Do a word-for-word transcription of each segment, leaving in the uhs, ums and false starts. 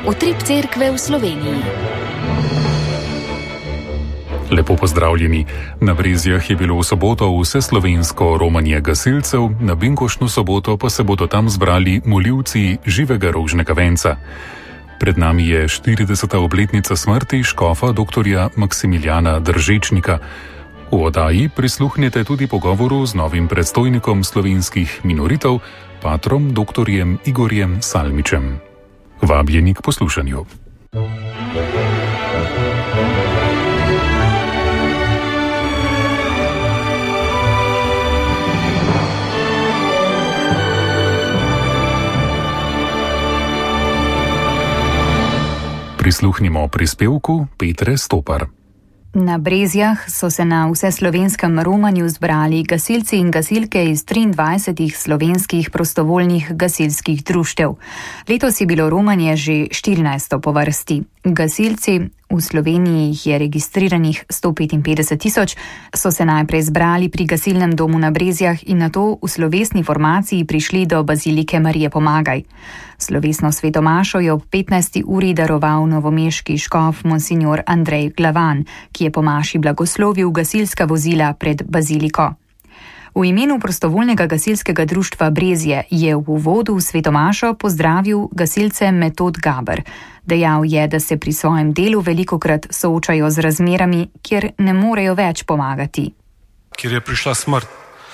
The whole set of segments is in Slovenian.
Utrip cerkve v Sloveniji. Lepo pozdravljeni. Na Brezjah je bilo v soboto vseslovensko romanje gasilcev, na binkoštno soboto pa se bodo tam zbrali molivci živega rožnega venca. Pred nami je štirideseta obletnica smrti škofa doktorja Maksimiljana Držečnika. V oddaji prisluhnete tudi pogovoru z novim predstojnikom slovenskih minoritov, patrom doktorjem Igorjem Salmičem. Vabljeni k poslušanju. Prisluhnimo prispevku Petre Stopar. Na Brezjah so se na vseslovenskem romanju zbrali gasilci in gasilke iz triindvajsetih slovenskih prostovoljnih gasilskih društev. Letos je bilo romanje že štirinajsto po vrsti. Gasilci, v Sloveniji jih je registriranih sto petinpetdeset tisoč, so se najprej zbrali pri gasilnem domu na Brezjah in nato v slovesni formaciji prišli do bazilike Marije Pomagaj. Slovesno svetomašo je ob petnajsti uri daroval novomeški škof monsignor Andrej Glavan, ki je po maši blagoslovil gasilska vozila pred baziliko. V imenu prostovoljnega gasilskega društva Brezje je v uvodu v svetomašo pozdravil gasilce Metod Gaber. Dejal je, da se pri svojem delu velikokrat soočajo z razmerami, kjer ne morejo več pomagati. Kjer je prišla smrt.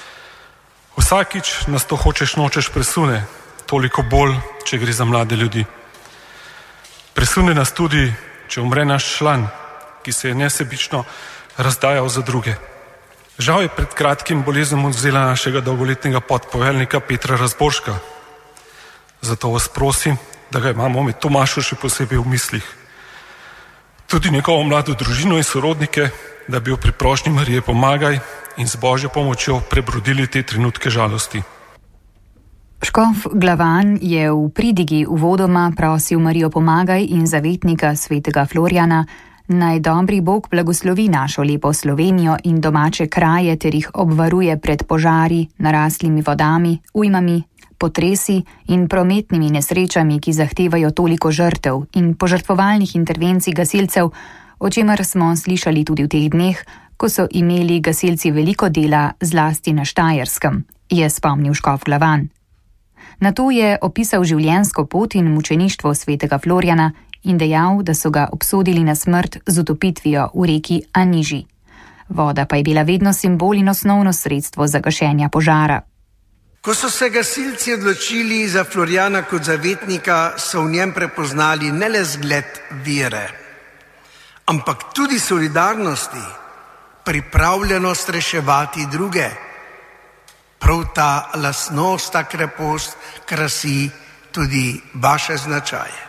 Vsakič nas to hočeš nočeš presune, toliko bolj, če gre za mlade ljudi. Presune nas tudi, če umre naš član, ki se je nesebično razdajal za druge. Žal je pred kratkim bolezen vzela našega dolgoletnega podpoveljnika Petra Razborška. Zato vas prosim, da ga imamo med Tomašo še posebej v mislih. Tudi njegovo mlado družino in sorodnike, da bi jo pri prošnji Marije Pomagaj in z Božjo pomočjo prebrodili te trenutke žalosti. Škof Glavan je v pridigi uvodoma prosil Marijo Pomagaj in zavetnika svetega Florjana, naj dobri Bog blagoslovi našo lepo Slovenijo in domače kraje ter jih obvaruje pred požari, naraslimi vodami, ujmami, potresi in prometnimi nesrečami, ki zahtevajo toliko žrtev in požrtvovalnih intervencij gasilcev, o čemer smo slišali tudi v teh dneh, ko so imeli gasilci veliko dela zlasti na Štajerskem, je spomnil škof Glavan. Nato je opisal življenjsko pot in mučeništvo svetega Florjana in dejal, da so ga obsodili na smrt z utopitvijo v reki Aniži. Voda pa je bila vedno simbol in osnovno sredstvo za gašenja požara. Ko so se gasilci odločili za Florjana kot zavetnika, so v njem prepoznali ne le zgled vere, ampak tudi solidarnosti, pripravljenost reševati druge. Prav ta lastnost, ta krepost krasi tudi vaše značaje.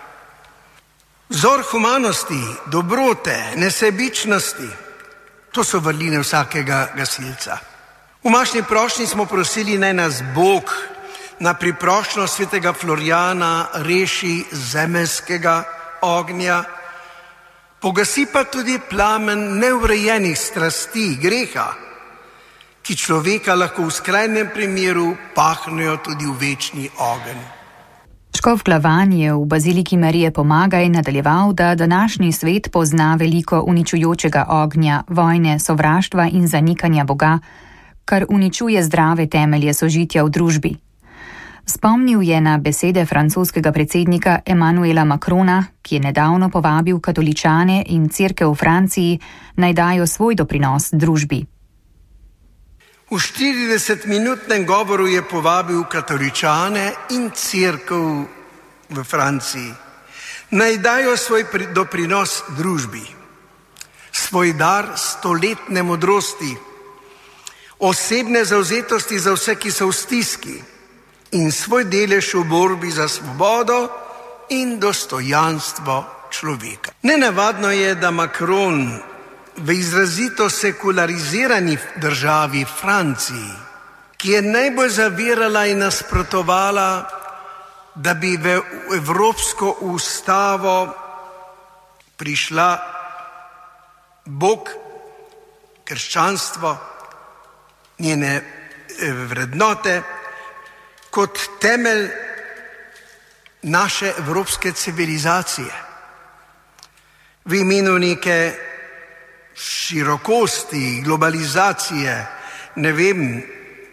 Vzor humanosti, dobrote, nesebičnosti, to so vrline vsakega gasilca. V mašni prošnji smo prosili, naj nas Bog na priprošnjo svetega Florjana reši zemeljskega ognja, pogasi pa tudi plamen neurejenih strasti, greha, ki človeka lahko v skrajnem primeru pahnejo tudi v večni ogenj. Škof Glavan je v baziliki Marije Pomagaj nadaljeval, da današnji svet pozna veliko uničujočega ognja, vojne, sovraštva in zanikanja Boga, kar uničuje zdrave temelje sožitja v družbi. Spomnil je na besede francoskega predsednika Emmanuela Macrona, ki je nedavno povabil katoličane in cerkev v Franciji, naj dajo svoj doprinos družbi. V štiridesetminutnem govoru je povabil katoličane in cerkev v Franciji, naj dajo svoj doprinos družbi, svoj dar stoletne modrosti, osebne zavzetosti za vse, ki so v stiski, in svoj delež v borbi za svobodo in dostojanstvo človeka. Nenavadno je, da Macron v izrazito sekularizirani državi Franciji, ki je najbolj zavirala in nasprotovala, da bi v Evropsko ustavo prišla Bog, krščanstvo, njene, vrednote kot temelj naše evropske civilizacije. V imenu neke širokosti, globalizacije, ne vem,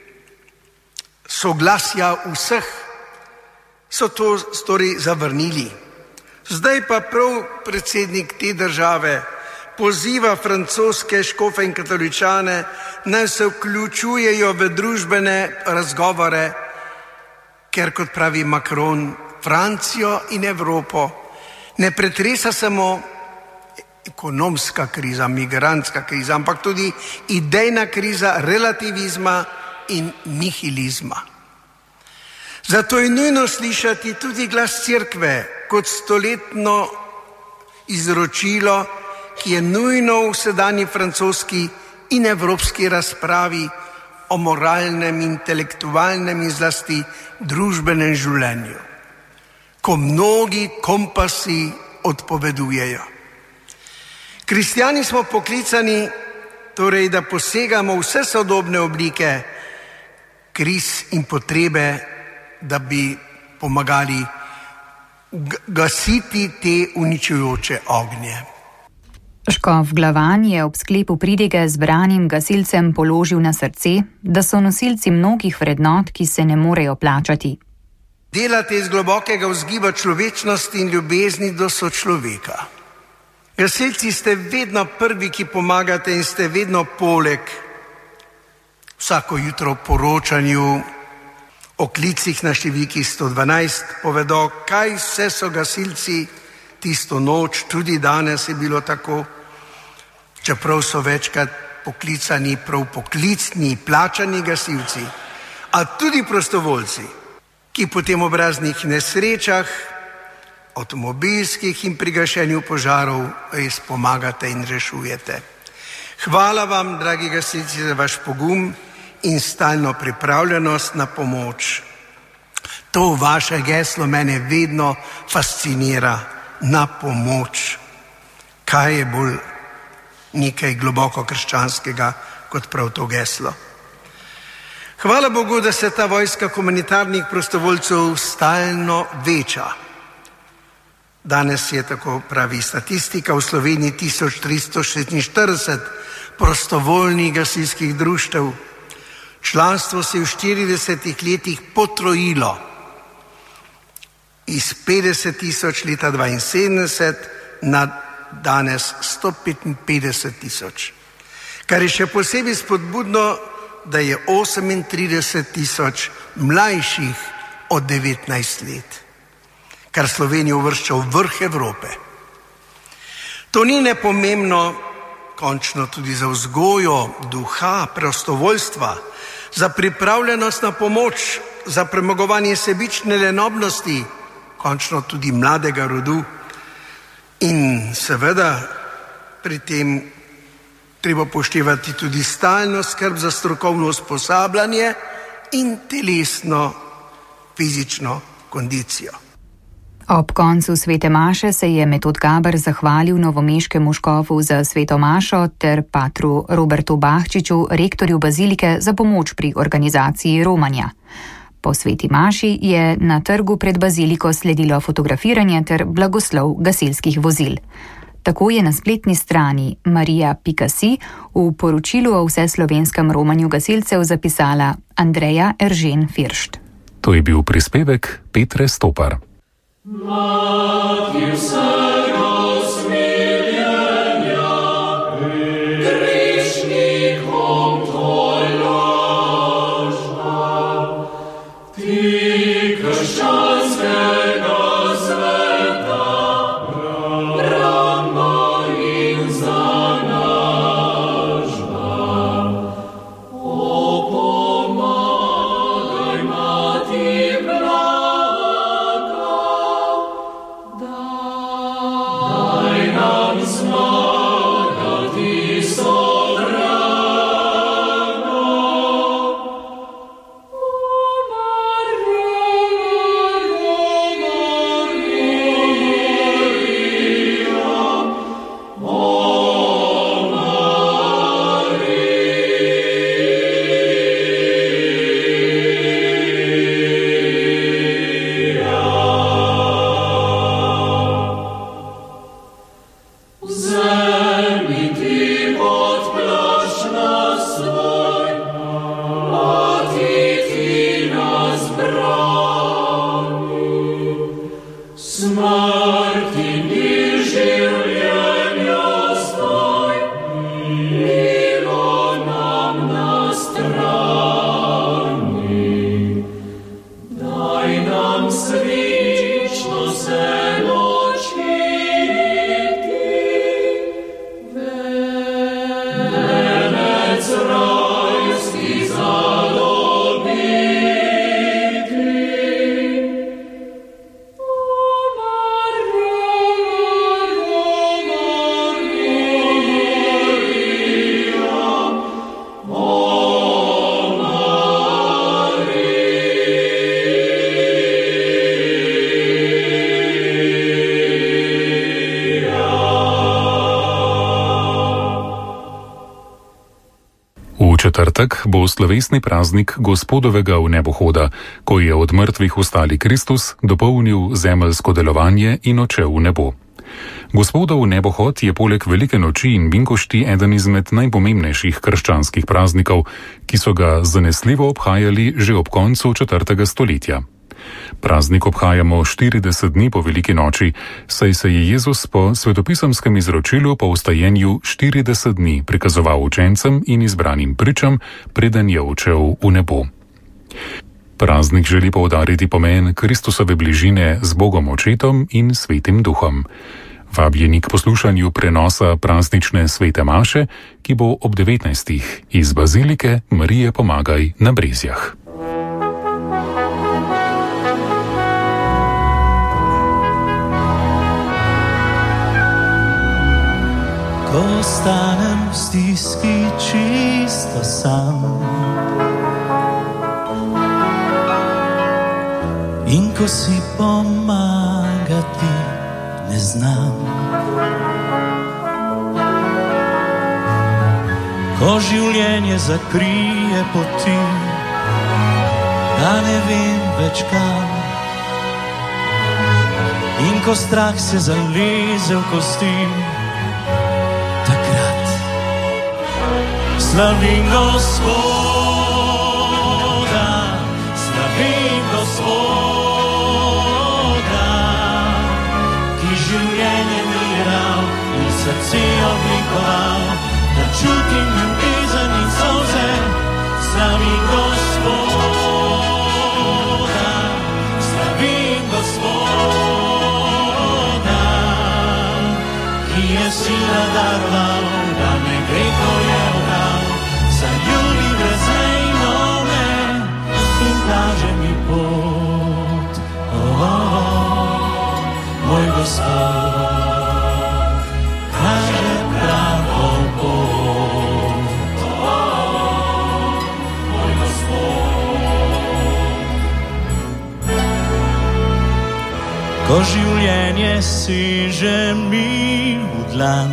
soglasja vseh, so to stori zavrnili. Zdaj pa prav predsednik te države poziva francoske škofe in katoličane, naj se vključujejo v družbene razgovore, ker, kot pravi Macron, Francijo in Evropo ne pretresa samo ekonomska kriza, migrantska kriza, ampak tudi idejna kriza relativizma in nihilizma. Zato je nujno slišati tudi glas Cerkve kot stoletno izročilo, ki je nujno v sedanji francoski in evropski razpravi o moralnem, intelektualnem in zlasti družbenem življenju, ko mnogi kompasi odpovedujejo. Kristjani smo poklicani, torej, da posegamo vse sodobne oblike kriz in potrebe, da bi pomagali gasiti te uničujoče ognje. Škof Glavan je ob sklepu pridige zbranim gasilcem položil na srce, da so nosilci mnogih vrednot, ki se ne morejo plačati. Delate iz globokega vzgiba človečnosti in ljubezni do sočloveka. Gasilci ste vedno prvi, ki pomagate, in ste vedno poleg. Vsako jutro v poročanju o klicih na številki sto dvanajst povedo, kaj vse so gasilci tisto noč, tudi danes je bilo tako, čeprav so večkrat poklicani prav poklicni, plačani gasilci, a tudi prostovoljci, ki po tem obraznih nesrečah, avtomobilskih in pri gašenju požarov res pomagate in rešujete. Hvala vam, dragi gasilci, za vaš pogum in stalno pripravljenost na pomoč. To vaše geslo mene vedno fascinira, na pomoč. Kaj je bolj nekaj globoko krščanskega kot prav to geslo? Hvala Bogu, da se ta vojska humanitarnih prostovoljcev stalno veča. Danes je, tako pravi statistika, v Sloveniji tisoč tristo šestinštirideset prostovoljnih gasilskih društev. Članstvo se je v štiridesetih letih potrojilo iz petdeset tisoč leta dvainsedemdeset na danes sto petinpetdeset tisoč. Kar je še posebej spodbudno, da je osemintrideset tisoč mlajših od devetnajst let, kar Slovenijo uvršča v vrh Evrope. To ni nepomembno, končno tudi za vzgojo duha prostovoljstva, za pripravljenost na pomoč, za premagovanje sebične lenobnosti, končno tudi mladega rodu. In seveda pri tem treba poštevati tudi stalno skrb za strokovno usposabljanje in telesno, fizično kondicijo. Ob koncu svete maše se je Metod Gaber zahvalil novomeškemu škofu za sveto mašo ter patru Robertu Bahčiču, rektorju bazilike, za pomoč pri organizaciji romanja. Po sveti maši je na trgu pred baziliko sledilo fotografiranje ter blagoslov gasilskih vozil. Tako je na spletni strani marija pika si v poročilu o vseslovenskem romanju gasilcev zapisala Andreja Eržen Firšt. To je bil prispevek Petre Stopar. Smrti ni življenja zdaj, milo nam na strani. Daj nam srečno se ločiti, venec rajski zadobiti. Četrtek bo slovesni praznik Gospodovega vnebohoda, ko je od mrtvih vstali Kristus, dopolnil zemeljsko delovanje in odšel v nebo. Gospodov nebohod je poleg velike noči in binkošti eden izmed najpomembnejših krščanskih praznikov, ki so ga zanesljivo obhajali že ob koncu četrtega stoletja. Praznik obhajamo štirideset dni po veliki noči, saj se je Jezus po svetopisemskem izročilu po vstajenju štirideset dni prikazoval učencem in izbranim pričam, preden je odšel v nebo. Praznik želi poudariti pomen Kristusove bližine z Bogom Očetom in Svetim Duhom. Vabljeni k poslušanju prenosa praznične svete maše, ki bo ob devetnajstih iz bazilike Marije Pomagaj na Brezjah. Ko ostanem v stiski čisto sam in ko si pomagati ne znam, ko življenje zakrije poti, da ne vem več kam, in ko strah se zaleze v kosti, slavim Gospoda, slavim Gospoda, ki življenje mi dal in srce oblikoval, da čutim ljubezen in solze. Slavim Gospoda, slavim Gospoda, ki je sina daroval, da me greho je obral. Zaljubi brez mejnome in kaže mi pot, oh, oh, moj Gospod, kaže pravo pot, oh, oh, moj Gospod. Ko življenje seže mi v dlan,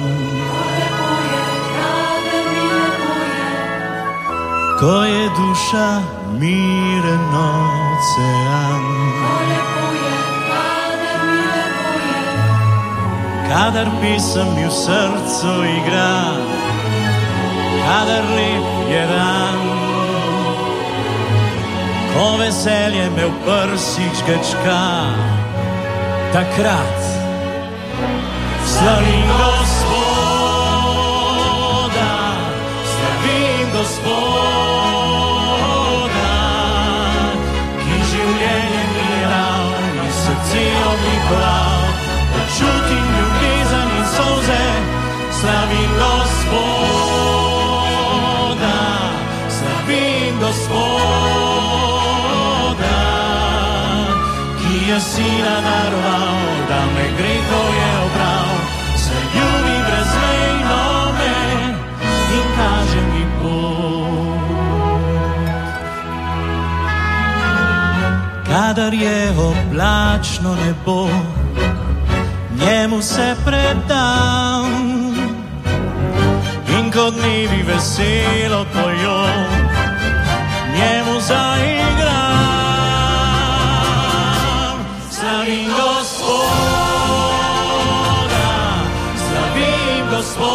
ko je duša miren ocean, kadar pisem mi v srcu igra, kadar lep je dan, ko veselje me v prsih žgečka, takrat slavim Gospoda, slavim Gospoda, oblikoval, da čutim ljubezen in solze. Slavim Gospoda, slavim Gospoda, ki je sina daroval, da me greho je obral. Zaljubi brezmejno me in kaže mi pot. Kadar je oblačno nebo, njemu se predam, in ko dnevi veselo pojo, njemu zaigram. Slavim Gospoda, slavim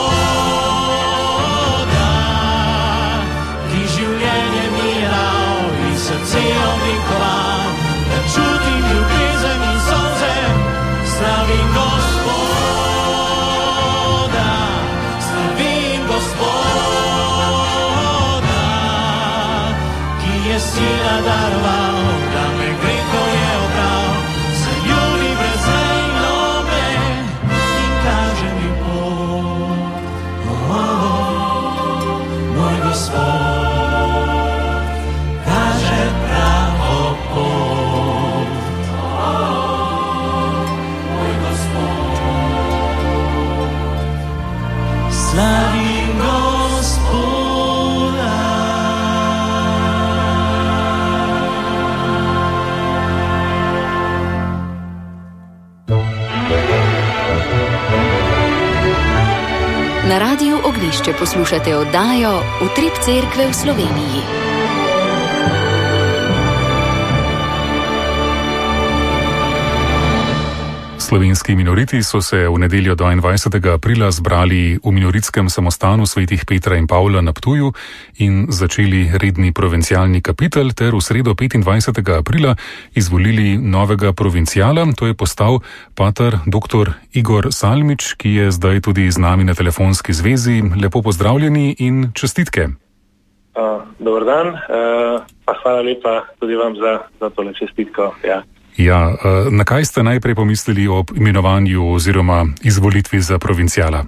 Gospoda, ki življenje mi dal in srce oblikoval, da čutim ljubezen in solze. Na Radiu Ognjišče poslušate oddajo Utrip cerkve v Sloveniji. Slovenski minoriti so se v nedeljo dvaindvajsetega aprila zbrali v minoritskem samostanu svetih Petra in Pavla na Ptuju in začeli redni provincialni kapitel ter v sredo petindvajsetega aprila izvolili novega provinciala, to je postal pater doktor Igor Salmič, ki je zdaj tudi z nami na telefonski zvezi. Lepo pozdravljeni in čestitke. Uh, dober dan, uh, pa hvala lepa tudi vam za, za tole čestitko. Ja. Ja, na kaj ste najprej pomislili ob imenovanju oziroma izvolitvi za provinciala?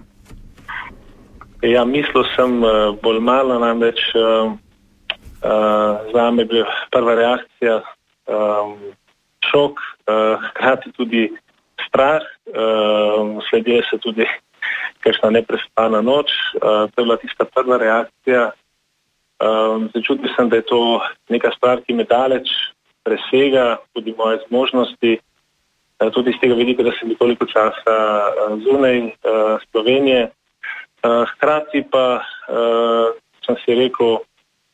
Ja, mislil sem bolj malo, namreč uh, uh, zame je bila prva reakcija um, šok, uh, hkrati tudi strah, uh, sledila se tudi kakšna neprespana noč, uh, to je bila tista prva reakcija. Uh, začutil sem, da je to neka stvar, ki me daleč presega tudi moje zmožnosti, tudi z tega vidika, da sem bil toliko časa zunaj Slovenije. Hkrati pa sem si rekel,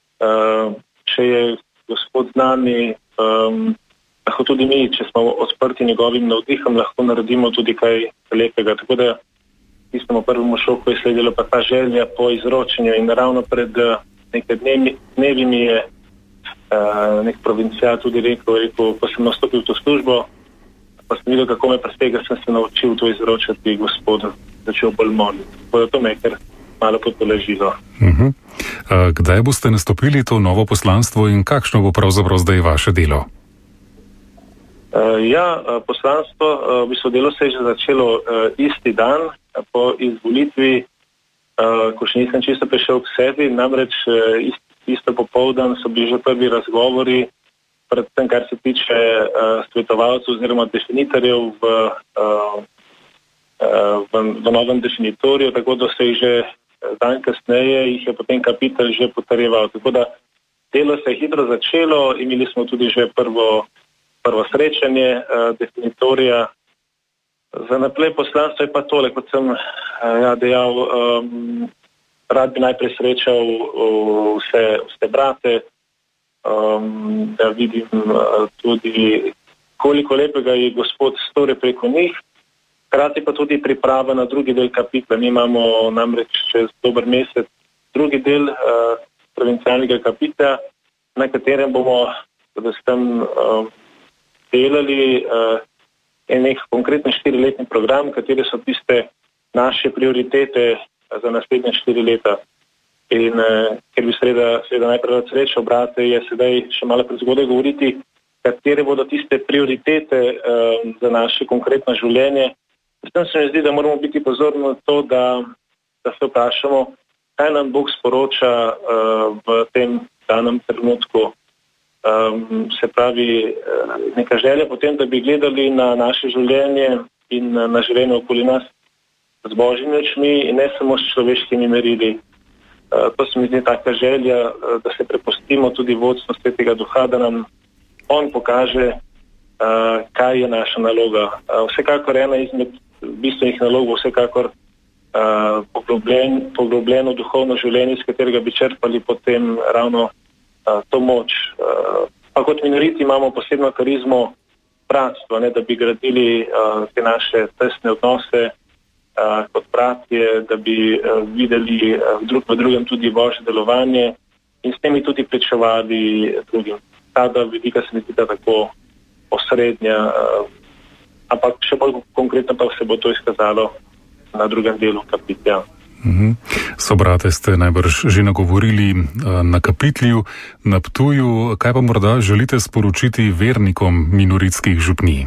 če je Gospod z nami, lahko tudi mi, če smo odprti njegovim navdihom, lahko naredimo tudi kaj lepega. Tako da tistemu prvemu šoku je sledila pa ta želja po izročenju in ravno pred nekaj dnevi, dnevi mi je Uh, nek provincijal tudi rekel, rekel, ko sem nastopil v to službo, pa sem videl, kako me prestega, sem se naučil to izročati Gospodu, začel bolj moliti. To me je kar malo potoležilo. Uh-huh. Uh, kdaj boste nastopili to novo poslanstvo in kakšno bo pravzaprav zdaj vaše delo? Uh, ja, poslanstvo, uh, v bistvu delo se je že začelo uh, isti dan po izvolitvi, uh, ko še nisem čisto prišel k sebi, namreč uh, isti Isto popoldan so bili že prvi razgovori, predvsem kar se tiče uh, svetovalcev oziroma definitorjev v, uh, uh, v, v novem definitorju, tako da se jih že dan kasneje jih je potem kapitel že potrjeval. Tako da delo se je hitro začelo, imeli smo tudi že prvo, prvo srečanje uh, definitorja. Za naprej poslanstvo je pa tole, kot sem uh, ja, dejal, um, rad bi najprej srečal vse, vse brate, um, da vidim uh, tudi, koliko lepega je Gospod storil preko njih, hkrati pa tudi priprava na drugi del kapitla. Mi imamo namreč čez dober mesec drugi del uh, provincialnega kapitla, na katerem bomo s tem uh, delali uh, en nek konkreten štiriletni program, kateri so tiste naše prioritete za naslednje štiri leta. In eh, ker bi seveda, seveda najprej rad srečal brate, je sedaj še malo prezgodaj govoriti, katere bodo tiste prioritete eh, za naše konkretno življenje. S tem se mi zdi, da moramo biti pozorni na to, da, da se vprašamo, kaj nam Bog sporoča eh, v tem danem trenutku. Um, se pravi, eh, neka želja potem, da bi gledali na naše življenje in na, na življenje okoli nas z Božjimi očmi in ne samo s človeškimi merili. Uh, to se mi zdi taka želja, uh, da se prepustimo tudi vodstvu Svetega Duha, da nam on pokaže, uh, kaj je naša naloga. Uh, vsekakor ena izmed bistvenih nalog bo vsekakor uh, poglobljen, poglobljeno duhovno življenje, iz katerega bi črpali potem ravno uh, to moč. Uh, pa kot minoriti imamo posebno karizmo bratstva, ne, da bi gradili uh, te naše tesne odnose Uh, kot bratje, da bi uh, videli uh, drug v drugem tudi Božje delovanje in s temi tudi pričevali drugim. Ta da vidika se mi zdi tako osrednja, uh, ampak še bolj konkretno pa se bo to izkazalo na drugem delu kapitla. Mhm. So brate ste najbrž že nagovorili uh, na kapitlju na Ptuju. Kaj pa morda želite sporočiti vernikom minoritskih župnij?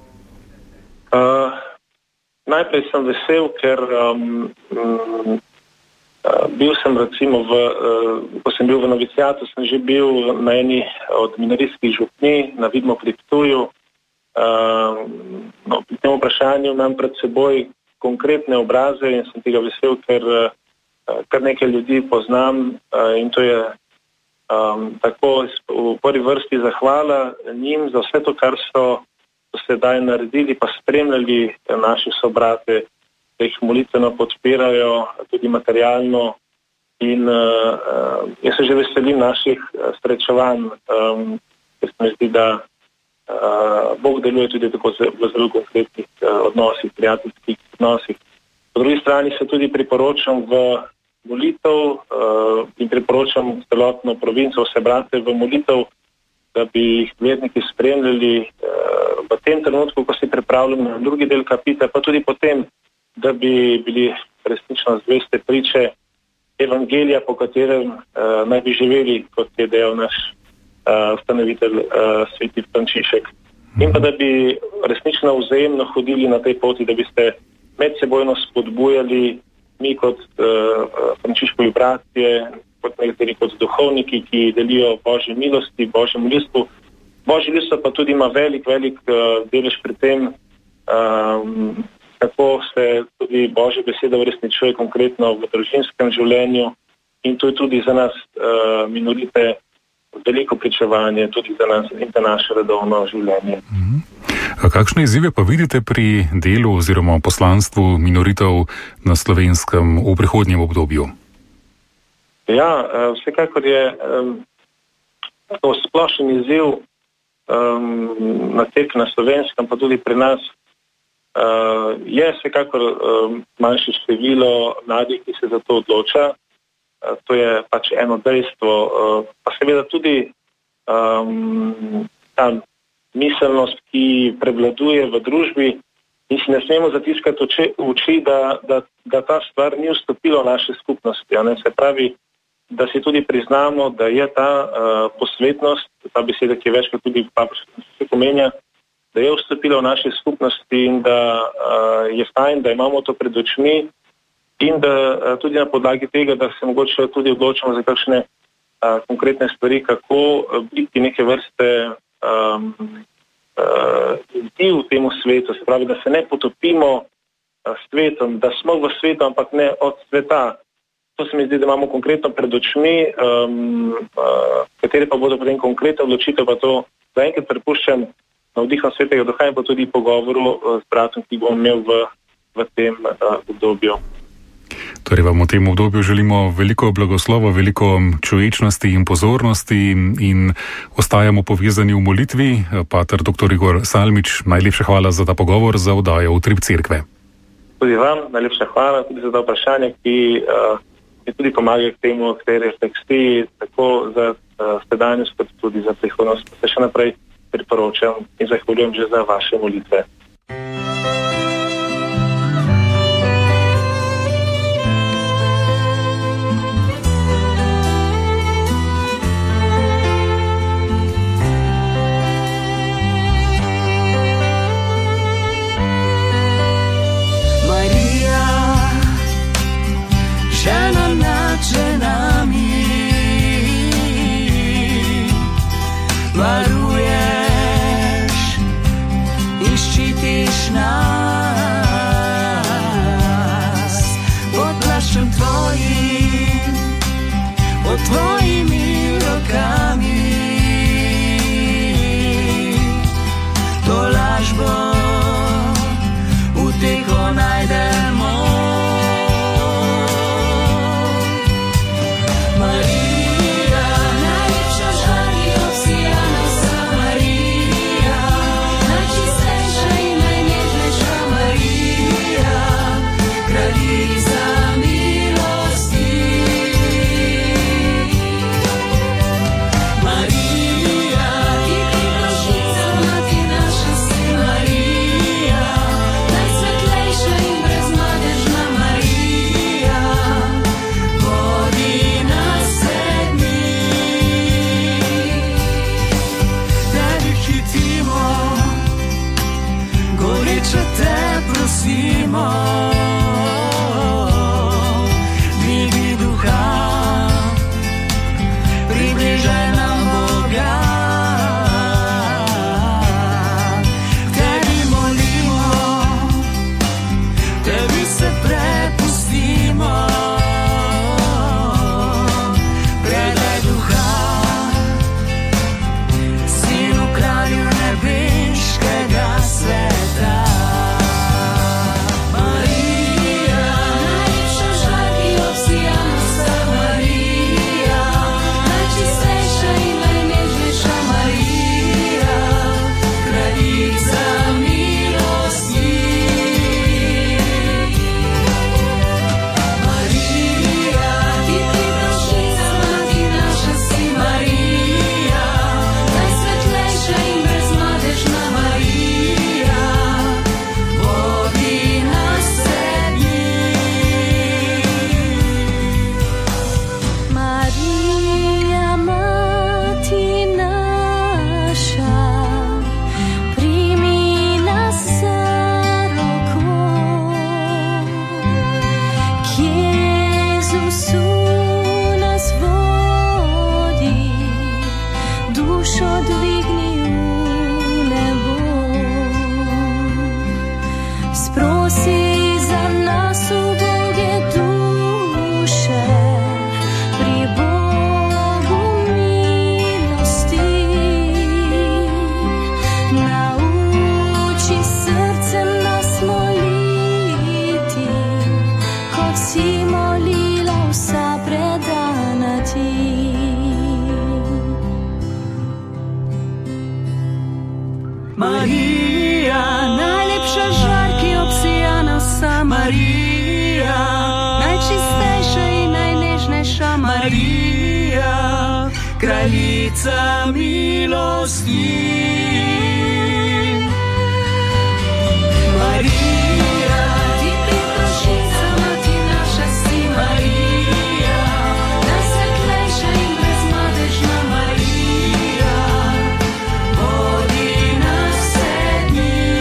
Uh, Najprej sem vesel, ker um, um, uh, bil sem recimo, v, uh, ko sem bil v novicijatu, sem že bil na eni od minoritskih župnij, na Vidmo pri Ptuju. Uh, no, pri tem vprašanju imam pred seboj konkretne obraze in sem tega vesel, ker uh, kar nekaj ljudi poznam uh, in to je um, tako v prvi vrsti zahvala njim za vse to, kar so sedaj naredili, pa spremljali naše sobrate da jih molitveno podpirajo, tudi materialno. In uh, jaz se že veselim naših srečevanj, um, ker se mi zdi, da uh, Bog deluje tudi tako v zelo konkretnih uh, odnosih, prijateljskih odnosih. Po drugi strani se tudi priporočam v molitev uh, in priporočam celotno provinco, vse brate v molitev, da bi jih verniki spremljali uh, v tem trenutku, ko se pripravljamo na drugi del kapitla, pa tudi potem, da bi bili resnično zveste priče evangelija, po katerem uh, naj bi živeli, kot je dejal naš uh, ustanovitelj uh, sveti Frančišek. In pa da bi resnično vzajemno hodili na tej poti, da bi se medsebojno spodbujali mi kot uh, Frančiškovi bratje, kot nekateri kot duhovniki, ki delijo Božje milosti, Božjemu ljudstvu. Božje ljudstvo pa tudi ima velik, velik uh, delež pri tem, um, kako se tudi Božja beseda uresničuje konkretno v družinskem življenju, in to je tudi za nas uh, minorite veliko pričevanje, tudi za nas in za naše redovno življenje. Mm-hmm. A kakšne izzive pa vidite pri delu oziroma poslanstvu minoritev na Slovenskem v prihodnjem obdobju? Ja, vsekakor je um, to splošen izziv um, na tek na Slovenskem, pa tudi pri nas. Uh, je vsekakor um, manjše število mladih, ki se za to odloča. Uh, to je pač eno dejstvo. Uh, pa seveda tudi um, ta miselnost, ki prevladuje v družbi, in si ne smemo zatiskati oči, oči da, da, da ta stvar ni vstopila v naše skupnosti. Ne? Se pravi, da si tudi priznamo, da je ta uh, posvetnost, ta beseda, ki je večkrat tudi papež pomenja, da je vstopila v naše skupnosti in da uh, je fajn, da imamo to pred očmi in da uh, tudi na podlagi tega, da se mogoče tudi odločimo za kakšne uh, konkretne stvari, kako uh, biti neke vrste um, uh, izdiv temu svetu, se pravi, da se ne potopimo uh, svetom, da smo v svetu, ampak ne od sveta. To se mi zdi, da imamo konkretno pred očmi, um, uh, katere pa bodo potem konkretne odločitev, pa to zaenkrat prepuščam navdihom Svetega Duha in pa tudi pogovoru s bratom, ki bom imel v, v tem uh, obdobju. Torej vam v tem obdobju želimo veliko blagoslova, veliko človečnosti in pozornosti in ostajamo povezani v molitvi. Pater doktor Igor Salmič, najlepša hvala za ta pogovor, za oddajo Utrip Cerkve. Tudi vam najlepša hvala tudi za ta vprašanje, ki uh, mi tudi pomaga k temu, k tej refleksiji, tako za uh, sedanjost, kot tudi za prihodnost. Se še naprej priporočam in zahvaljujem že za vaše molitve. Maria, žena nad ženami, varuješ in ščitiš nas pod plaščem tvojim, pod tvojimi rokami. To lažbo uteho najdemo. Maria, kraljica milosti. Marija, ti priprošnica, mati naša si Marija, najsvetlejša in brezmadežna Marija, vodi nas vse dni.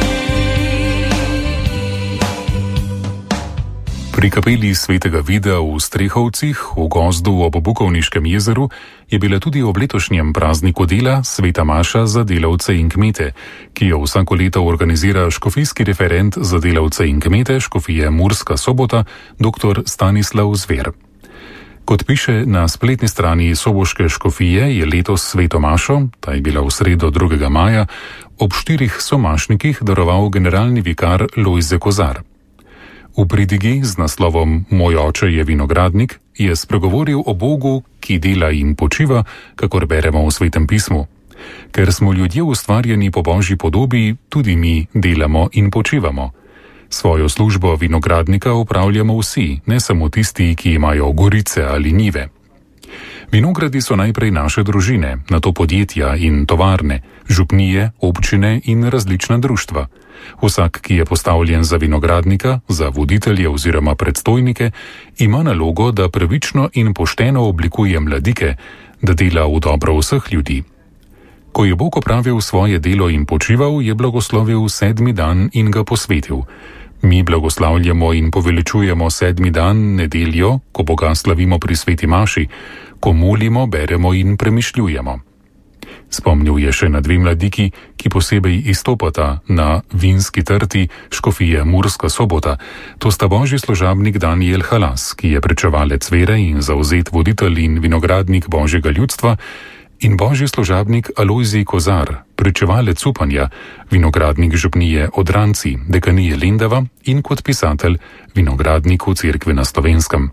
Pri kapeli svetega Vida v Strehovcih v gozdu ob Bukovniškem jezeru je bila tudi ob letošnjem prazniku dela sveta maša za delavce in kmete, ki jo vsako leto organizira škofijski referent za delavce in kmete škofije Murska Sobota dr. Stanislav Zver. Kot piše na spletni strani soboške škofije, je letos sveto mašo, ta je bila v sredo drugega maja, ob štirih somašnikih daroval generalni vikar Lojze Kozar. V pridigi z naslovom Moj oče je vinogradnik je spregovoril o Bogu, ki dela in počiva, kakor beremo v Svetem pismu. Ker smo ljudje ustvarjeni po Božji podobi, tudi mi delamo in počivamo. Svojo službo vinogradnika upravljamo vsi, ne samo tisti, ki imajo gorice ali njive. Vinogradi so najprej naše družine, nato podjetja in tovarne, župnije, občine in različna društva. Vsak, ki je postavljen za vinogradnika, za voditelje oziroma predstojnike, ima nalogo, da pravično in pošteno oblikuje mladike, da dela v dobro vseh ljudi. Ko je Bog opravil svoje delo in počival, je blagoslovil sedmi dan in ga posvetil. Mi blagoslavljamo in poveličujemo sedmi dan, nedeljo, ko Boga slavimo pri sveti maši, ko molimo, beremo in premišljujemo. Spomnil je še na dve mladiki, ki posebej izstopata na vinski trti škofije Murska Sobota. To sta božji služabnik Daniel Halas, ki je prečevalec vere in zauzet voditelj in vinogradnik božjega ljudstva, in božji služabnik Alojzij Kozar, prečevalec upanja, vinogradnik župnije Odranci, dekanije Lendava in kot pisatelj vinogradnik v cerkvi na Slovenskem.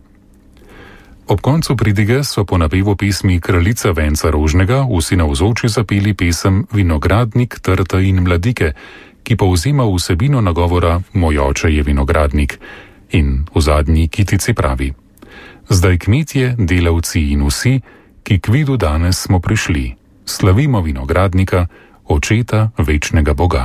Ob koncu pridige so po napevu pesmi Kraljica venca rožnega vsi navzoči zapeli pesem Vinogradnik, trta in mladike, ki povzema vsebino nagovora Moj oče je vinogradnik in v zadnji kitici pravi: Zdaj kmetje, delavci in vsi, ki k vidu danes smo prišli, slavimo vinogradnika, očeta večnega Boga.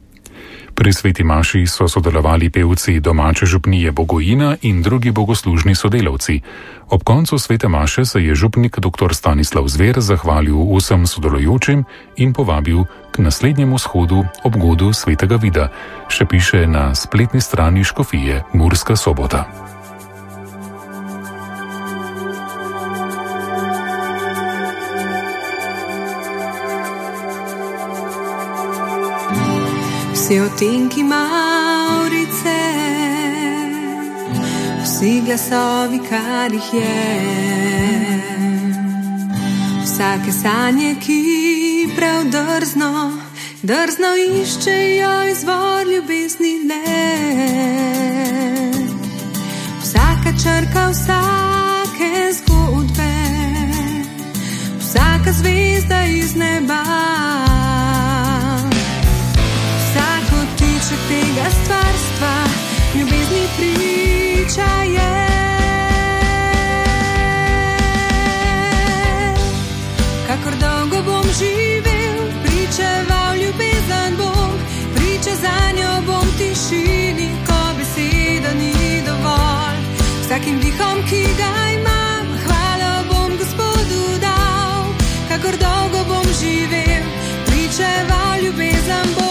Pri sveti maši so sodelovali pevci domače župnije Bogojina in drugi bogoslužni sodelavci. Ob koncu svete maše se je župnik dr. Stanislav Zver zahvalil vsem sodelujočim in povabil k naslednjemu shodu ob godu svetega Vida, še piše na spletni strani škofije Murska Sobota. Vsi odtenki Maurice, vsi glasovi, kar jih je, vsake sanje, ki prav drzno, drzno iščejo izvor ljubezni let. Vsaka črka, vsake zgodbe, vsaka zvezda iz neba, tega stvarstva, ljubezni priča je. Kakor dolgo bom živel, pričeval ljubezen bom, priče zanjo bom tišini, ko beseda ni dovolj. Vsakim dihom, ki ga imam, hvala bom Gospodu dal. Kakor dolgo bom živel, pričeval ljubezen bom.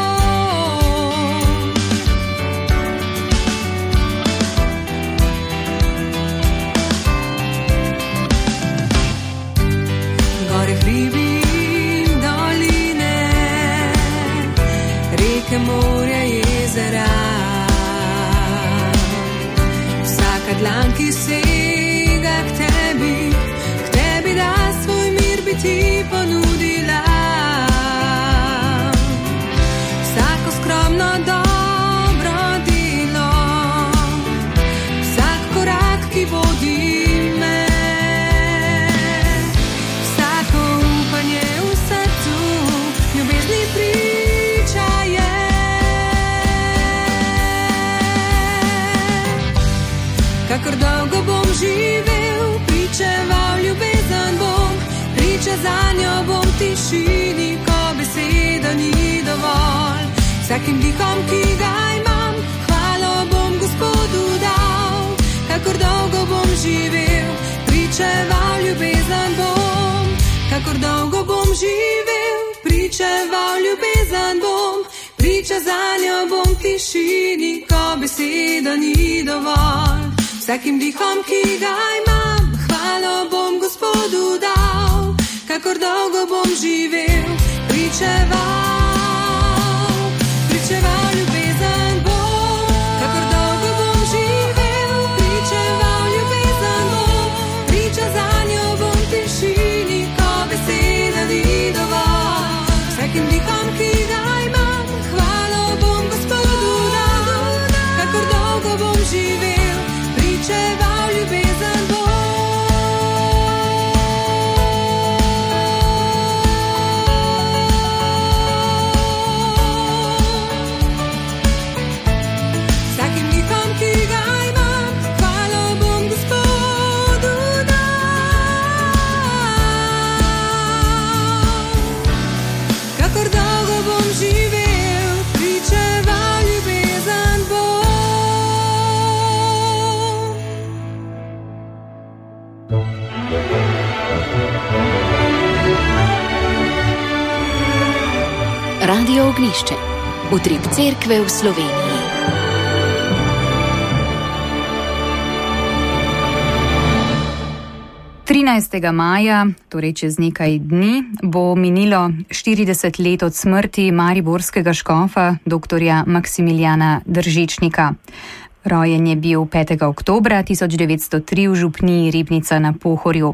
Morja, jezera, vsaka dlan, ki sega k tebi, k tebi da svoj mir bi ti ponudila. Vsako skromno dobro delo, vsak korak, ki vodi me, vsako upanje v srcu, ljubezni priča je. Kakor dolgo bom živel, pričeval ljubezen bom, priče priče zanjo bom tišini, ko beseda ni dovolj. Vsakim dihom, ki ga imam, hvalo bom Gospodu dal. Kakor dolgo bom živel, pričeval ljubezen bom. Kakor dolgo bom živel, pričeval ljubezen bom. Priča zanjo bom tišini, ko beseda ni dovolj. Vsakim dihom, ki ga imam, hvalo bom Gospodu dal. Kakor dolgo bom živel, pričeval, pričeval ljubezen bom. Kakor dolgo bom živel, pričeval ljubezen bom. Priča zanjo bom tišini, ko beseda ni dovolj. Vsakim dihom, ki ga imam, hvalo bom Gospodu dal. Kakor dolgo bom živel, pričeval ljubezen bom. Vsakim dihom, ki ga imam, hvalo bom Gospodu dal. Kakor dolgo bom živel, pričeval ljubezen bom. Radio Ognjišče. Utrip cerkve v Sloveniji. trinajstega maja, torej čez nekaj dni, bo minilo štirideset let od smrti mariborskega škofa doktorja Maksimiljana Držečnika. Rojen je bil petega oktobra tisoč devetsto tri v župniji Ribnica na Pohorju.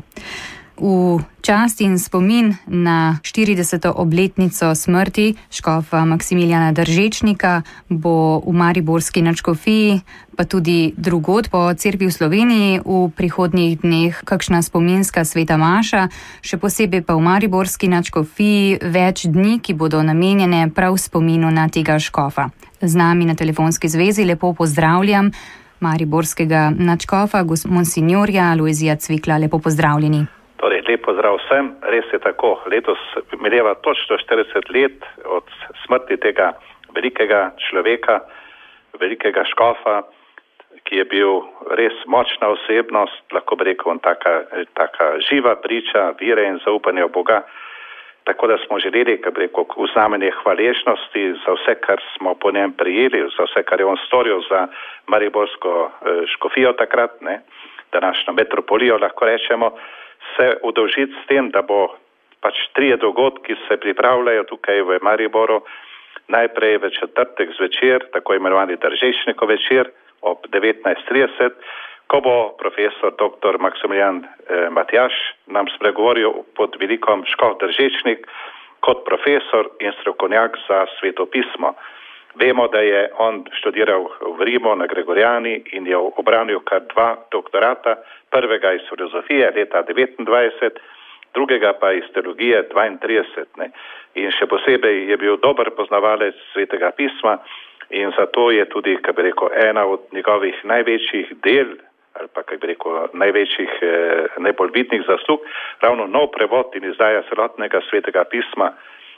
V čast in spomin na štirideseto obletnico smrti škofa Maksimiljana Držečnika bo v mariborski nadškofiji, pa tudi drugod po cerkvi v Sloveniji v prihodnjih dneh kakšna spominska sveta maša, še posebej pa v mariborski nadškofiji več dni, ki bodo namenjene prav spominu na tega škofa. Z nami na telefonski zvezi lepo pozdravljam mariborskega nadškofa monsinjorja Lojzija Cvikla. Lepo pozdravljeni. Torej, lep pozdrav vsem. Res je tako, letos mineva točno štirideset let od smrti tega velikega človeka, velikega škofa, ki je bil res močna osebnost, lahko bi rekel, taka, taka živa priča vire in zaupanja v Boga. Tako da smo želeli, kako bi rekel, v znamenje hvaležnosti za vse, kar smo po njem prijeli, za vse, kar je on storil za mariborsko škofijo takrat, ne, današnjo metropolijo, lahko rečemo, se udolžiti s tem, da bo pač trije dogodki se pripravljajo tukaj v Mariboru. Najprej v četrtek zvečer, tako imenovani Držečnikov večer ob devetnajst trideset, ko bo profesor doktor Maksimilijan eh, Matjaž nam spregovoril pod velikom škof Držečnik kot profesor in strokovnjak za svetopismo. Vemo, da je on študiral v Rimu na Gregorijani in je obranil kar dva doktorata, prvega iz filozofije leta devetindvajset, drugega pa iz teologije dvaintrideset. Ne. In še posebej je bil dober poznavalec svetega pisma in zato je tudi, kako bi rekel, ena od njegovih največjih del ali pa, kako bi rekel, največjih, eh, najbolj vidnih zaslug, ravno nov prevod in izdaja celotnega svetega pisma,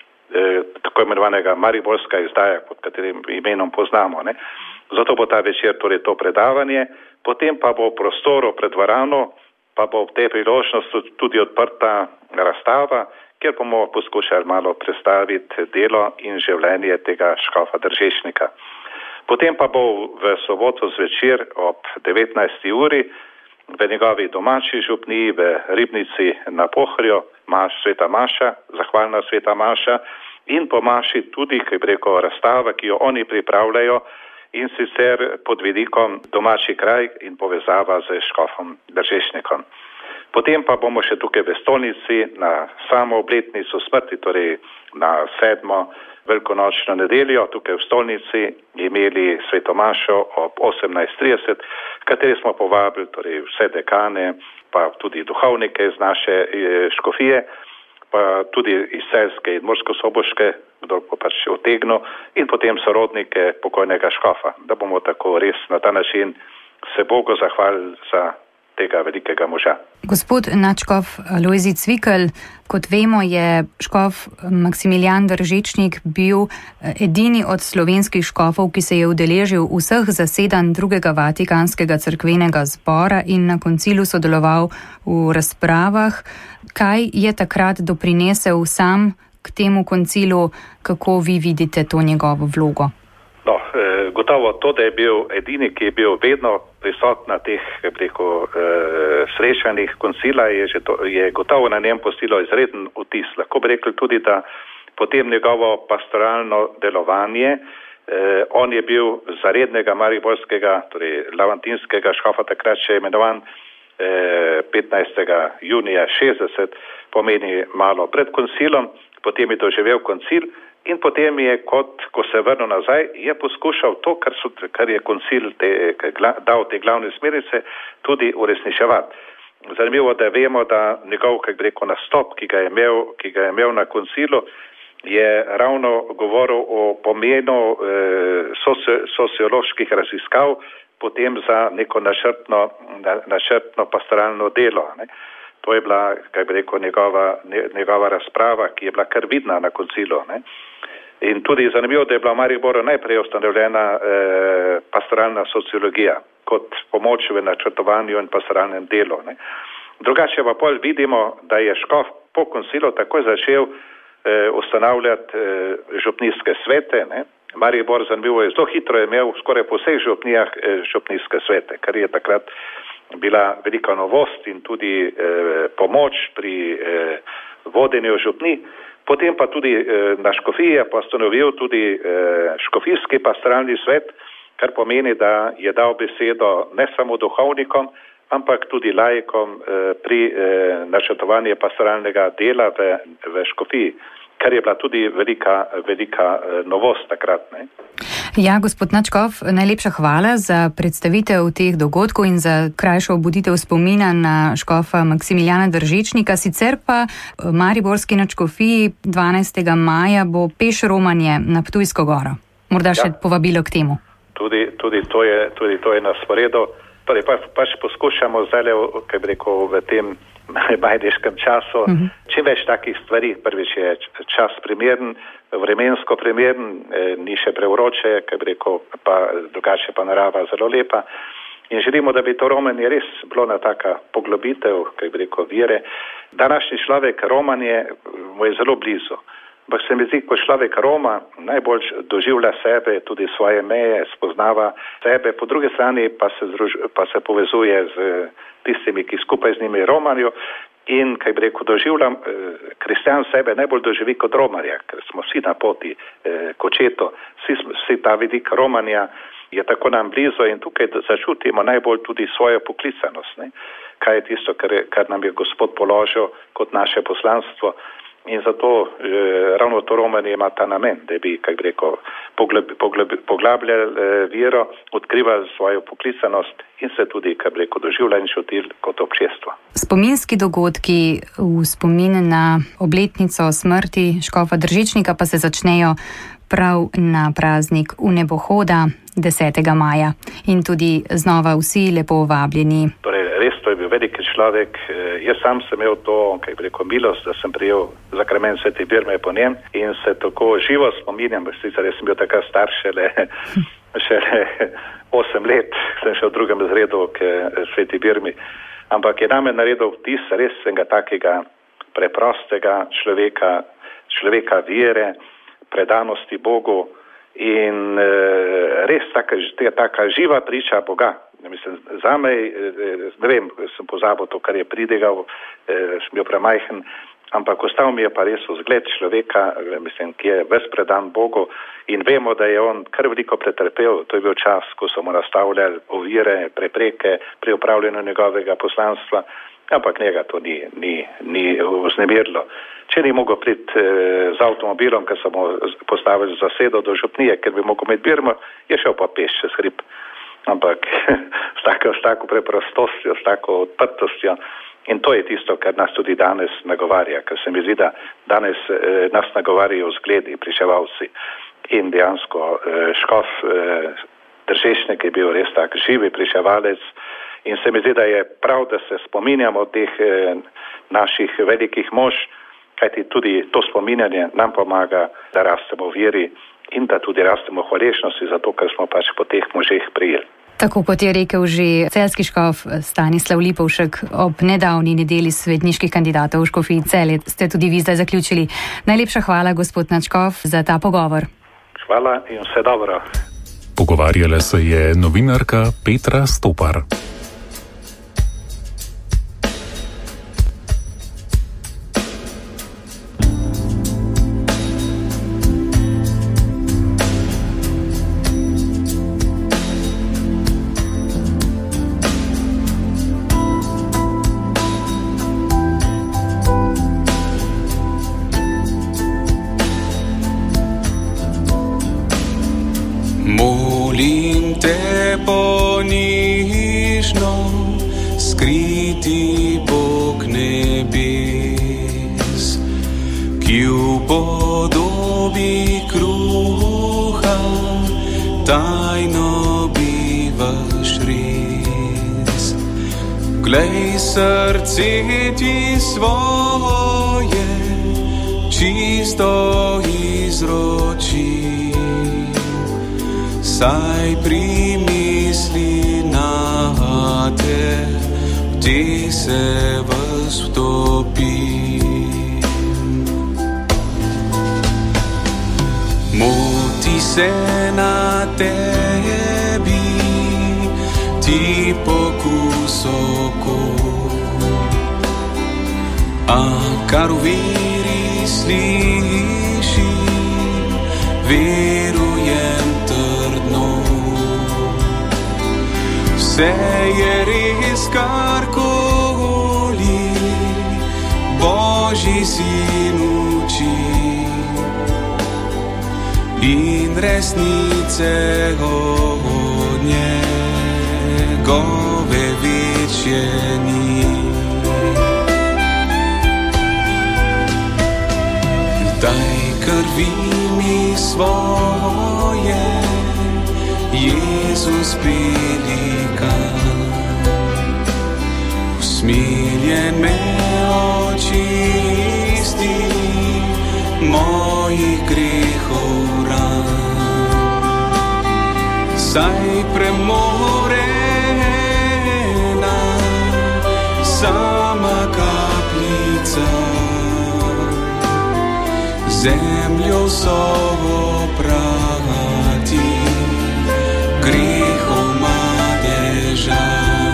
tako imenovanega mariborska izdaja, pod katerim imenom poznamo. Ne. Zato bo ta večer torej to predavanje, potem pa bo v prostoru pred dvorano, pa bo v tej priložnosti tudi odprta razstava, kjer bomo poskušali malo predstaviti delo in življenje tega škofa Držečnika. Potem pa bo v soboto zvečer ob devetnajsti uri v njegovi domači župniji v Ribnici na Pohorju maš, sveta maša, zahvalna sveta maša in po maši tudi, kaj bi rekel, razstava, ki jo oni pripravljajo in sicer pod vidikom domači kraj in povezava z škofom Držečnikom. Potem pa bomo še tukaj v stolnici na samo obletnico smrti, torej na sedmo velikonočno nedeljo, tukaj v stolnici imeli svetomašo ob osemnajst trideset, kateri smo povabili torej vse dekane, pa tudi duhovnike iz naše škofije, pa tudi iz Celjske in Murskosoboške, kdo bo pač utegnil, in potem sorodnike pokojnega škofa, da bomo tako res na ta način se Bogu zahvalili za tega velikega moža. Gospod nadškof Lojzij Cvikl, kot vemo, je škof Maksimilijan Držečnik bil edini od slovenskih škofov, ki se je udeležil vseh zasedanj drugega Vatikanskega cerkvenega zbora in na koncilu sodeloval v razpravah. Kaj je takrat doprinesel sam k temu koncilu, kako vi vidite to njegovo vlogo? No, eh, gotovo to, da je bil edini, ki je bil vedno prisotn na teh preko eh, srečanjih koncila, je, že to, je gotovo na njem postilo izreden vtis. Lahko bi rekli tudi, da potem njegovo pastoralno delovanje, eh, on je bil za rednega mariborskega, torej lavantinskega škofa, takrat še imenovan eh, petnajstega junija šestdeset, pomeni malo pred koncilom, potem je doživel koncil. In potem je, kot, ko se vrnil nazaj, je poskušal to, kar, so, kar je koncil te, dal te glavne smernice, tudi uresničevati. Zanimivo, da vemo, da njegov, kako bi rekel, nastop, ki ga je imel, ki ga je imel na koncilu, je ravno govoril o pomenu eh, soci, socioloških raziskav, potem za neko načrtno, na, načrtno pastoralno delo. Ne. To je bila, kako bi rekel, njegova, njegova razprava, ki je bila kar vidna na koncilu. Ne. In tudi zanimivo, da je bila v Mariboru najprej ustanovljena eh, pastoralna sociologija kot pomoč v načrtovanju in pastoralnem delu. Ne. Drugače pa pol vidimo, da je škof po koncilu takoj začel eh, ustanavljati eh, župnijske svete. Ne. Maribor, zanimivo, je zelo hitro imel skoraj po vseh župnijah eh, župnijske svete, kar je takrat bila velika novost in tudi eh, pomoč pri eh, vodenju župni. Potem pa tudi eh, na škofiji je ustanovil tudi eh, škofijski pastoralni svet, kar pomeni, da je dal besedo ne samo duhovnikom, ampak tudi laikom eh, pri eh, načrtovanju pastoralnega dela v, v škofiji, kar je bila tudi velika, velika eh, novost takrat. Ne? Ja, gospod nadškof, najlepša hvala za predstavitev teh dogodkov in za krajšo obuditev spomina na škofa Maksimilijana Držečnika. Sicer pa mariborski nadškofiji dvanajstega maja bo peš romanje na Ptujsko goro. Morda še ja. povabilo k temu. Tudi, tudi, to je, tudi to je na sporedu. Torej, pa, pač poskušamo zdaj, kaj bi rekel, v tem bajdeškem času, uh-huh. čim več takih stvari. Prvič je čas primeren, vremensko primeren, eh, ni še prevroče, kaj bi rekel, pa drugače pa narava zelo lepa. In želimo, da bi to romanje res bilo na taka poglobitev, kaj bi rekel, vire. Današnji človek romanje mu je zelo blizu. Ampak se mi zdi, ko človek Roma najbolj doživlja sebe, tudi svoje meje, spoznava sebe, po drugi strani pa se, združ, pa se povezuje z tistimi, ki skupaj z njimi romajo in, kaj bi rekel, doživljam, kristjan sebe najbolj doživi kot romarja, ker smo vsi na poti eh, k očetu, vsi, vsi ta vidik romanja je tako nam blizu in tukaj začutimo najbolj tudi svojo poklicanost. Ne? Kaj je tisto, kar, je, kar nam je Gospod položil kot naše poslanstvo. In zato eh, ravno to romanje ima ta namen, da bi, kako bi rekel, poglabljali eh, vero, odkrivali svojo poklicanost in se tudi, kako bi rekel, doživljali in čutili kot občestvo. Spominski dogodki v spomin na obletnico smrti škofa Držečnika pa se začnejo prav na praznik Vnebohoda desetega maja in tudi znova vsi lepo vabljeni. Torej, res to je bil veliki človek. Jaz sam sem imel to, kaj bi rekel, milost, da sem prijel zakrament Svete Birme po njem in se tako živo spominjam, sicer jaz sem bil takrat star šele, šele osem let, sem šel v drugem razredu k Sveti Birmi, ampak je name naredil vtis res enega takega preprostega človeka, človeka vere, predanosti Bogu in e, res taka, taka živa priča Boga. Mislim, zame, ne vem, sem pozabil to, kar je pridigal, e, sem bil premajhen, ampak ostal mi je pa res vzgled človeka, mislim, ki je ves predan Bogu in vemo, da je on kar veliko pretrpel. To je bil čas, ko so mu nastavljali ovire, prepreke pri upravljanju njegovega poslanstva, ampak njega to ni, ni, ni vznemirilo. Če ni mogel priti eh, z avtomobilom, ker so mu postavili zasedo do župnije, ker bi mogel imeti Birmo, je šel pa peš čez hrib. Ampak s tako, s tako preprostostjo, s tako odprtostjo. In to je tisto, kar nas tudi danes nagovarja, ker se mi zdi, da danes eh, nas nagovarjajo zgledi, pričevalci. In dejansko eh, škof eh, Držečnik je bil res tak živi pričevalec in se mi zdi, da je prav, da se spominjamo teh eh, naših velikih mož, kajti tudi to spominjanje nam pomaga, da rastemo v veri in da tudi rastemo v hvaležnosti za to, kar smo pač po teh možeh prijeli. Tako kot je rekel že celjski škof Stanislav Lipovšek ob nedavni nedeli svetniških kandidatov v škofiji Celje, ste tudi vi zdaj zaključili. Najlepša hvala, gospod nadškof, za ta pogovor. Hvala in vse dobro. Pogovarjala se je novinarka Petra Stopar. Molim te ponižno, skriti Bog nebes, ki v podobi kruha tajno bivaš res. Glej, srce ti svoje čisto izroči, saj primisli na te, ti se vas vtopi. Moti se na tebi, ti pokus oko, a kar v veri sliši, verujem trdno. Vse je res, karkoli Božji sin uči, in resnice od njegove večje ni. Daj krvi mi svoje, Jezus pelikan, usmiljen me očisti mojih grehov ran, saj premorena sama kapljica, zemljo so oprati grehov madeža.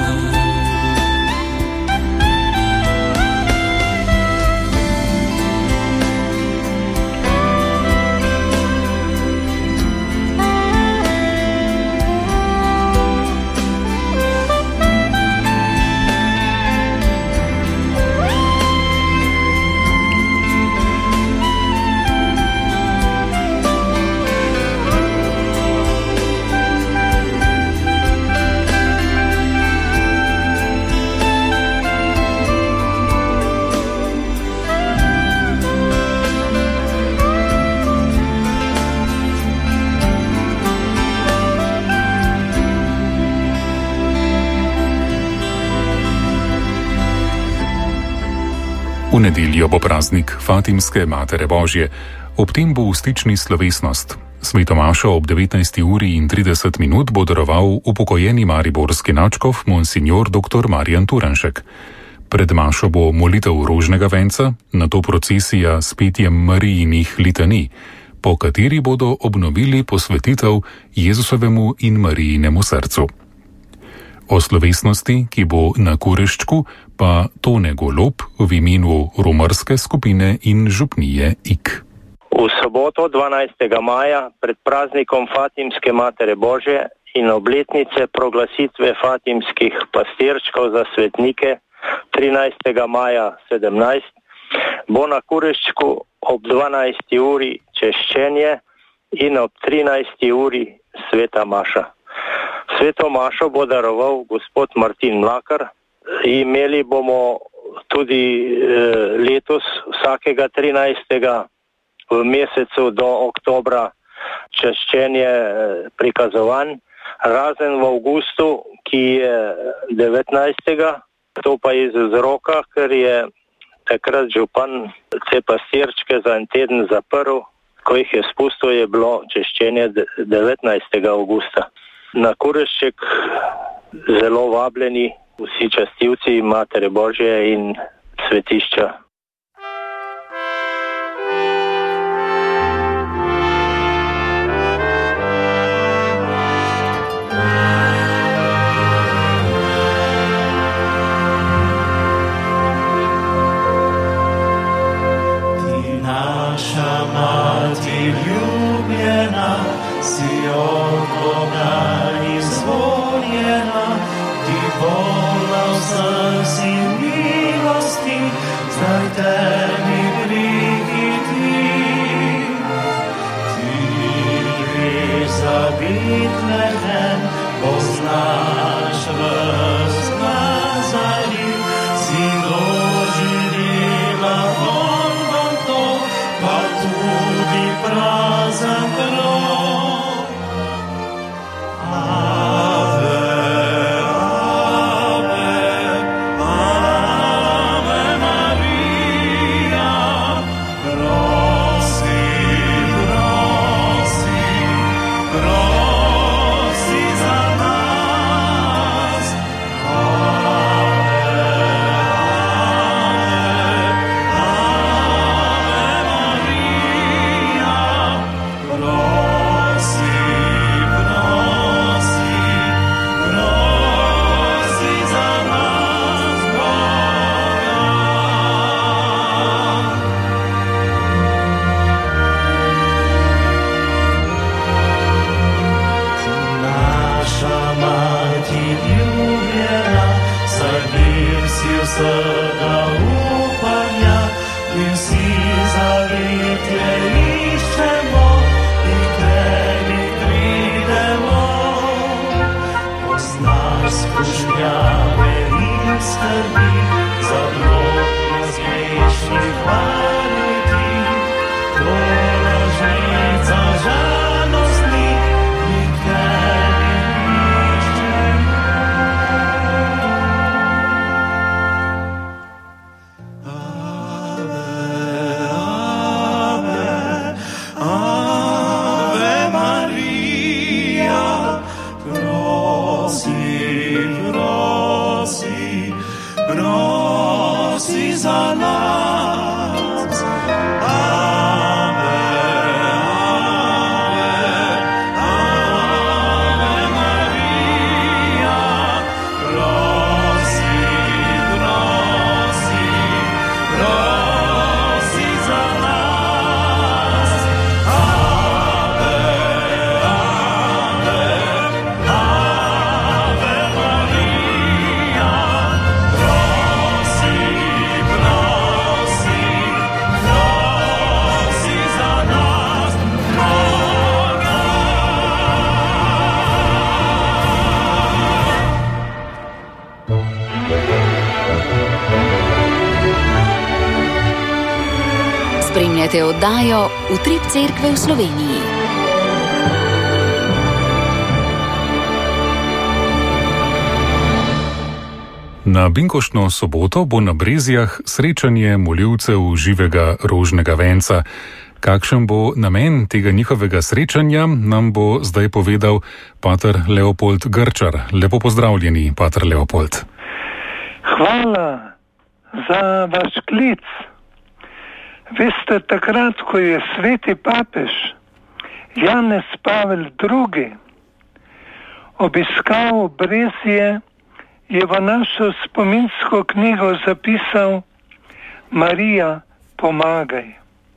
V nedeljo bo praznik Fatimske Matere Božje, ob tem bo v stični slovesnost. Sveto mašo ob devetnajsti uri in trideset minut bo daroval upokojeni mariborski nadškof monsignor dr. Marjan Turanšek. Pred mašo bo molitev rožnega venca, nato procesija s petjem Marijinih litanij, po kateri bodo obnovili posvetitev Jezusovemu in Marijinemu srcu. O slovesnosti, ki bo na Kureščku, pa Tone Golob v imenu romarske skupine in župnije Ik. V soboto dvanajstega maja pred praznikom Fatimske Matere Božje in obletnice proglasitve fatimskih pastirčkov za svetnike trinajstega maja sedemnajst bo na Kureščku ob dvanajsti uri češčenje in ob trinajsti uri sveta maša. Sveto mašo bo daroval gospod Martin Mlakar. Imeli bomo tudi letos vsakega trinajstega v mesecu do oktobra češčenje prikazovanj, razen v avgustu, ki je devetnajstega To pa iz vzroka, ker je takrat župan te pastirčke za en teden zaprl. Ko jih je spustil, je bilo češčenje devetnajstega avgusta. Na Kurešček zelo vabljeni vsi častilci Matere Božje in svetišča. Spremljate oddajo Utrip Cerkve v Sloveniji. Na binkoštno soboto bo na Brezjah srečanje molivcev živega rožnega venca. Kakšen bo namen tega njihovega srečanja, nam bo zdaj povedal pater Leopold Grčar. Lepo pozdravljeni, pater Leopold. Hvala za vaš klic. Veste, takrat, ko je sveti papež Janez Pavel drugi obiskal Brezje, je v našo spominsko knjigo zapisal: Marija, pomagaj.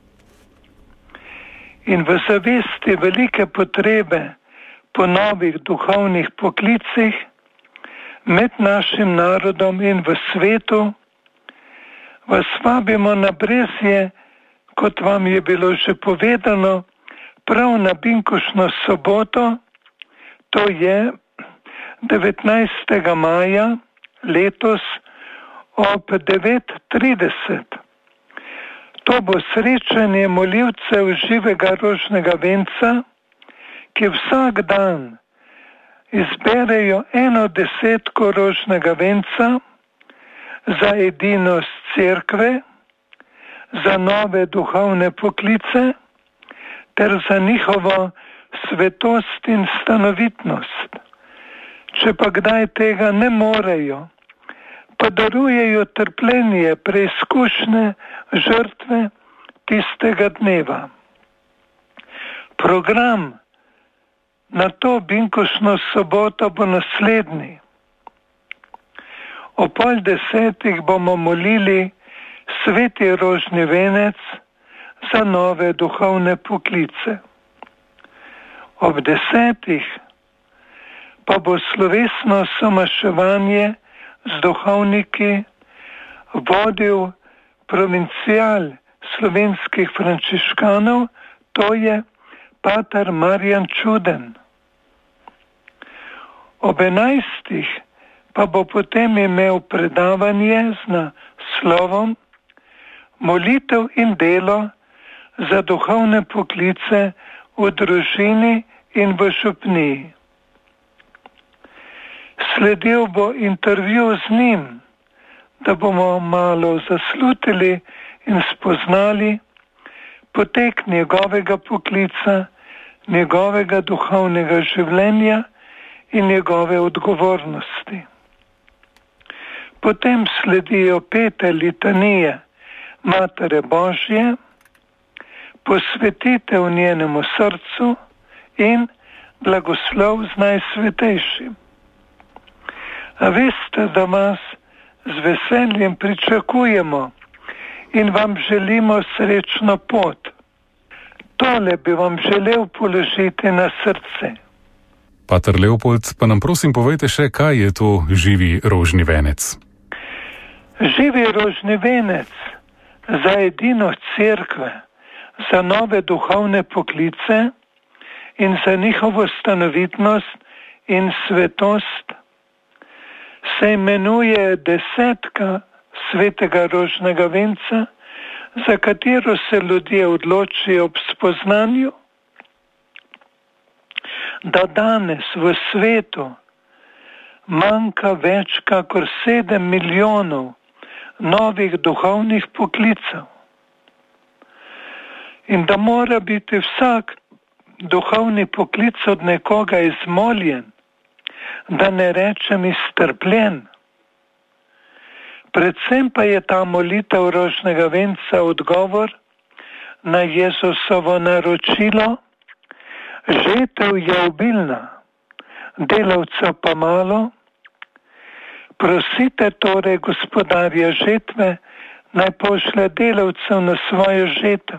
In v zavesti velike potrebe po novih duhovnih poklicih med našim narodom in v svetu vas vabimo na Brezje, kot vam je bilo že povedano, prav na binkoštno soboto, to je devetnajstega maja letos ob devet trideset. To bo srečanje molivcev živega rožnega venca, ki vsak dan izberejo eno desetko rožnega venca za edinost cerkve, za nove duhovne poklice ter za njihovo svetost in stanovitnost. Če pa kdaj tega ne morejo, pa darujejo trpljenje, preizkušnje, žrtve tistega dneva. Program na to binkošno soboto bo naslednji. O pol desetih bomo molili sveti rožni venec za nove duhovne poklice. Ob desetih pa bo slovesno somaševanje z duhovniki vodil provincial slovenskih frančiškanov, to je pater Marjan Čuden. Ob enajstih pa bo potem imel predavanje z naslovom Molitev in delo za duhovne poklice v družini in v župniji. Sledil bo intervju z njim, da bomo malo zaslutili in spoznali potek njegovega poklica, njegovega duhovnega življenja in njegove odgovornosti. Potem sledijo pete litanije Matere Božje, posvetitev njenemu srcu in blagoslov z najsvetejšim. A veste, da vas z veseljem pričakujemo in vam želimo srečno pot. Tole bi vam želel položiti na srce. Pater Leopold, pa nam prosim povejte še, kaj je to živi rožni venec. Živi rožni venec za edino cerkve, za nove duhovne poklice in za njihovo stanovitnost in svetost se imenuje desetka svetega rožnega venca, za katero se ljudje odločijo ob spoznanju, da danes v svetu manjka več kakor sedem milijonov novih duhovnih poklicev in da mora biti vsak duhovni poklic od nekoga izmoljen, da ne rečem iztrpljen. Predvsem pa je ta molitev rožnega venca odgovor na Jezusovo naročilo: žetev je obilna, delavcev pa malo. Prosite torej gospodarja žetve, naj pošlje delavcev na svojo žetev.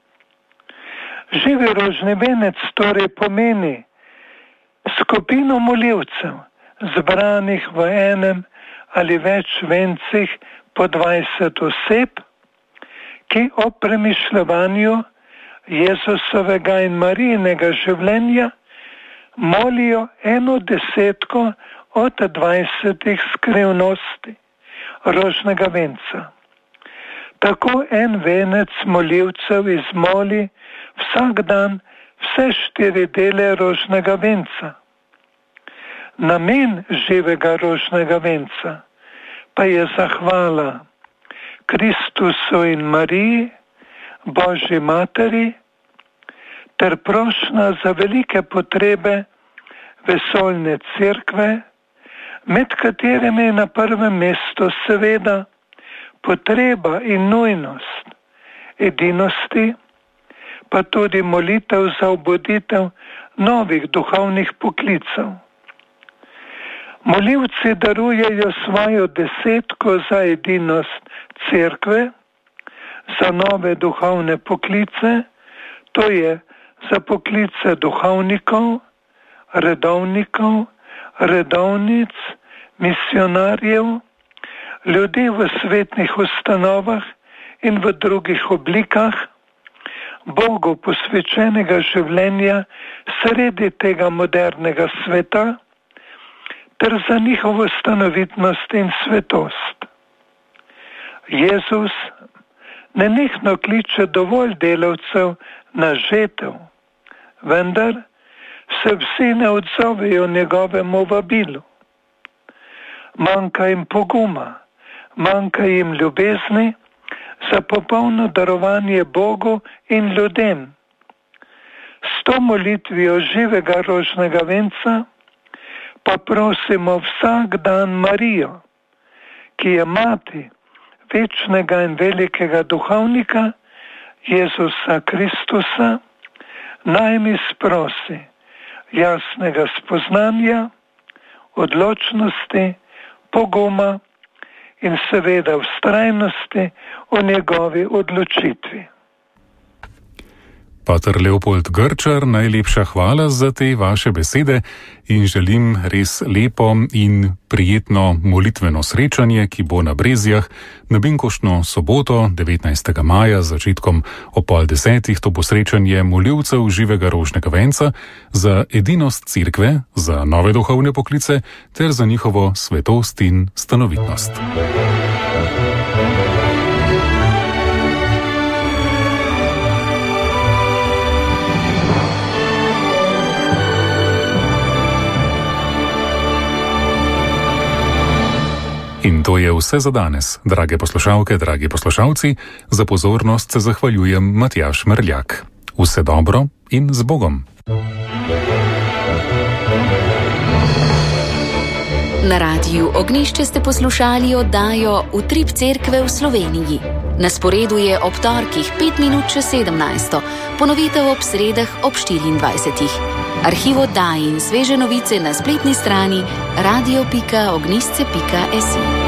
Živi rožni venec torej pomeni skupino molivcev, zbranih v enem ali več vencih po dvajset oseb, ki o premišljevanju Jezusovega in Marijinega življenja molijo eno desetko od dvajsetih skrivnosti rožnega venca. Tako en venec molivcev izmoli vsak dan vse štiri dele rožnega venca. Namen živega rožnega venca pa je zahvala Kristusu in Mariji, Božji materi, ter prošnja za velike potrebe vesoljne cerkve, med katerimi je na prvem mestu seveda potreba in nujnost edinosti, pa tudi molitev za obuditev novih duhovnih poklicev. Molivci darujejo svojo desetko za edinost cerkve, za nove duhovne poklice, to je za poklice duhovnikov, redovnikov, redovnic, misionarjev, ljudi v svetnih ustanovah in v drugih oblikah, Bogu posvečenega življenja sredi tega modernega sveta, ter za njihovo stanovitnost in svetost. Jezus nenehno kliče dovolj delavcev na žetev, vendar se vsi ne odzovejo njegovemu vabilu. Manjka jim poguma, manjka jim ljubezni za popolno darovanje Bogu in ljudem. S to molitvijo živega rožnega venca pa prosimo vsak dan Marijo, ki je mati večnega in velikega duhovnika Jezusa Kristusa, naj mi sprosi jasnega spoznanja, odločnosti, poguma in seveda vztrajnosti o njegovi odločitvi. Pater Leopold Grčar, najlepša hvala za te vaše besede in želim res lepo in prijetno molitveno srečanje, ki bo na Brezjah na binkoštno soboto devetnajstega maja z začetkom ob pol desetih. To bo srečanje molilcev živega rožnega venca za edinost cerkve, za nove duhovne poklice ter za njihovo svetost in stanovitnost. In to je vse za danes, drage poslušalke, dragi poslušalci. Za pozornost se zahvaljujem Matjaž Merljak. Vse dobro in z Bogom. Na radiju Ognjišče ste poslušali oddajo Utrip cerkve v Sloveniji. Na sporedu je ob torkih pet minut čez sedemnajsto, ponovitev ob sredah ob štiriindvajsetih. Arhiv oddaj in sveže novice na spletni strani radio pika ognjišče pika si.